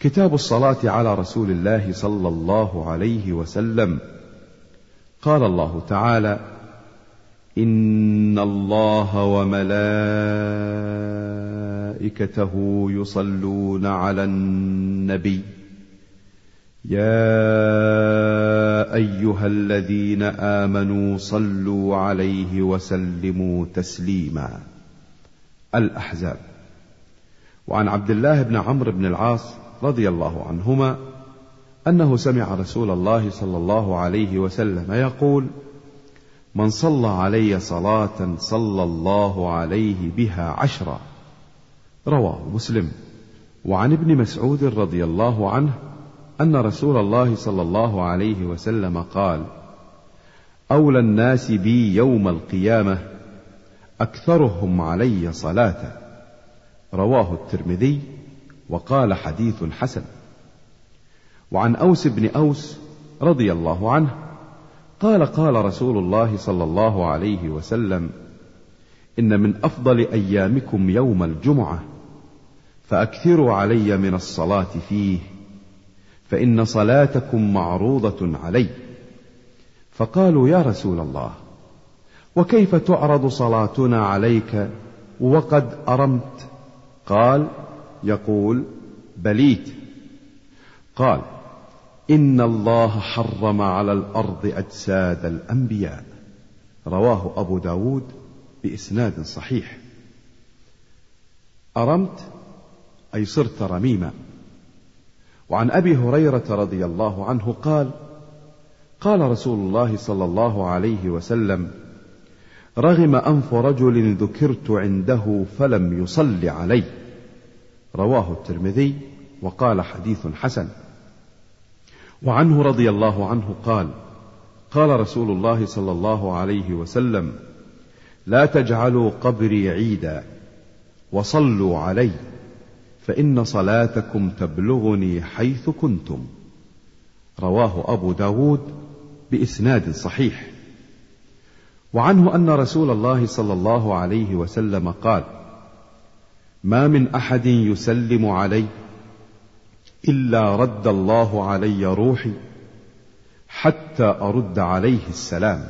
كتاب الصلاة على رسول الله صلى الله عليه وسلم. قال الله تعالى: إن الله وملائكته يصلون على النبي يا أيها الذين آمنوا صلوا عليه وسلموا تسليما. الأحزاب. وعن عبد الله بن عمرو بن العاص رضي الله عنهما أنه سمع رسول الله صلى الله عليه وسلم يقول: من صلى علي صلاة صلى الله عليه بها 10. رواه مسلم. وعن ابن مسعود رضي الله عنه أن رسول الله صلى الله عليه وسلم قال: أولى الناس بي يوم القيامة أكثرهم علي صلاة. رواه الترمذي وقال حديث حسن. وعن أوس بن أوس رضي الله عنه قال: قال رسول الله صلى الله عليه وسلم: إن من أفضل أيامكم يوم الجمعة، فأكثروا علي من الصلاة فيه، فإن صلاتكم معروضة علي. فقالوا: يا رسول الله، وكيف تعرض صلاتنا عليك وقد أرمت؟ قال: يقول: بليت. قال: إن الله حرم على الأرض أجساد الأنبياء. رواه أبو داود بإسناد صحيح. أرمت أي صرت رميما. وعن أبي هريرة رضي الله عنه قال: قال رسول الله صلى الله عليه وسلم: رغم أنف رجل ذكرت عنده فلم يصل علي. رواه الترمذي وقال حديث حسن. وعنه رضي الله عنه قال: قال رسول الله صلى الله عليه وسلم: لا تجعلوا قبري عيدا وصلوا علي، فإن صلاتكم تبلغني حيث كنتم. رواه أبو داود بإسناد صحيح. وعنه أن رسول الله صلى الله عليه وسلم قال: ما من أحد يسلم علي إلا رد الله علي روحي حتى أرد عليه السلام.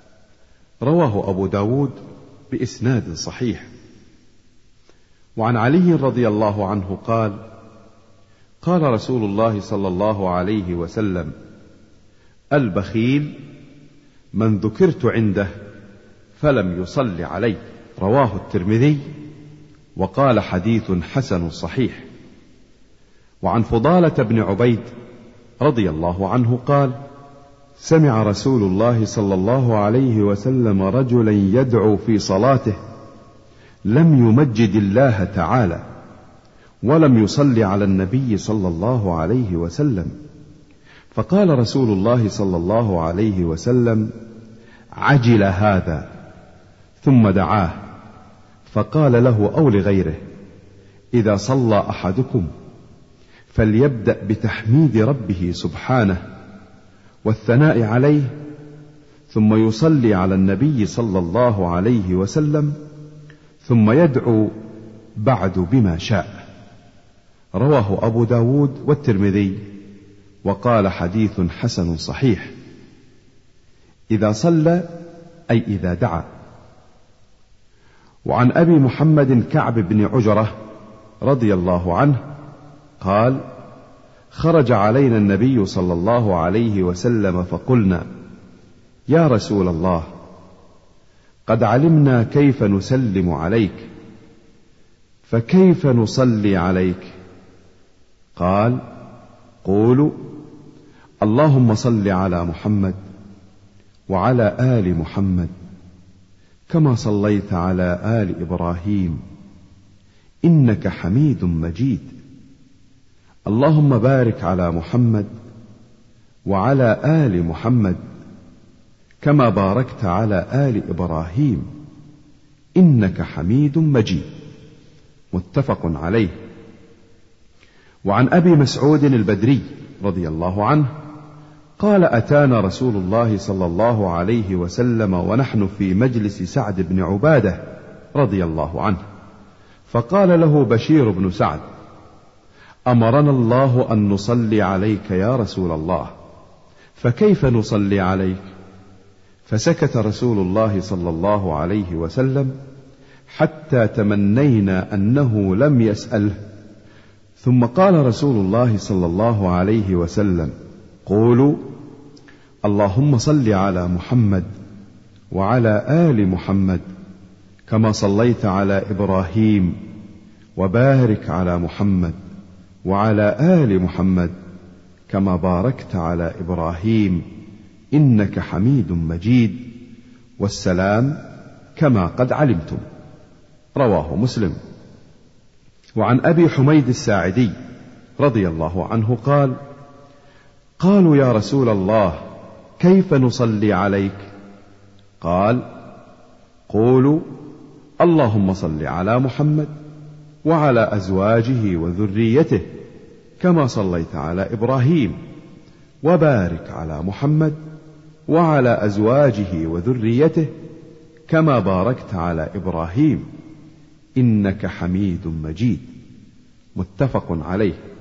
رواه أبو داود بإسناد صحيح. وعن علي رضي الله عنه قال: قال رسول الله صلى الله عليه وسلم: البخيل من ذكرت عنده فلم يصل علي. رواه الترمذي وقال حديث حسن صحيح. وعن فضالة بن عبيد رضي الله عنه قال: سمع رسول الله صلى الله عليه وسلم رجلا يدعو في صلاته لم يمجد الله تعالى ولم يصلي على النبي صلى الله عليه وسلم، فقال رسول الله صلى الله عليه وسلم: عجل هذا، ثم دعاه فقال له أو لغيره: إذا صلى أحدكم فليبدأ بتحميد ربه سبحانه والثناء عليه، ثم يصلي على النبي صلى الله عليه وسلم، ثم يدعو بعد بما شاء. رواه أبو داود والترمذي وقال حديث حسن صحيح. إذا صلى أي إذا دعا. وعن أبي محمد كعب بن عجرة رضي الله عنه قال: خرج علينا النبي صلى الله عليه وسلم فقلنا: يا رسول الله، قد علمنا كيف نسلم عليك، فكيف نصلي عليك؟ قال: قولوا: اللهم صل على محمد وعلى آل محمد كما صليت على آل إبراهيم إنك حميد مجيد، اللهم بارك على محمد وعلى آل محمد كما باركت على آل إبراهيم إنك حميد مجيد. متفق عليه. وعن أبي مسعود البدري رضي الله عنه قال: أتانا رسول الله صلى الله عليه وسلم ونحن في مجلس سعد بن عبادة رضي الله عنه، فقال له بشير بن سعد: أمرنا الله أن نصلي عليك يا رسول الله، فكيف نصلي عليك؟ فسكت رسول الله صلى الله عليه وسلم حتى تمنينا أنه لم يسأله، ثم قال رسول الله صلى الله عليه وسلم: قولوا اللهم صل على محمد وعلى آل محمد كما صليت على إبراهيم، وبارك على محمد وعلى آل محمد كما باركت على إبراهيم إنك حميد مجيد، والسلام كما قد علمتم. رواه مسلم. وعن أبي حميد الساعدي رضي الله عنه قال: قالوا يا رسول الله كيف نصلي عليك؟ قال: قولوا اللهم صل على محمد وعلى أزواجه وذريته كما صليت على إبراهيم، وبارك على محمد وعلى أزواجه وذريته كما باركت على إبراهيم إنك حميد مجيد. متفق عليه.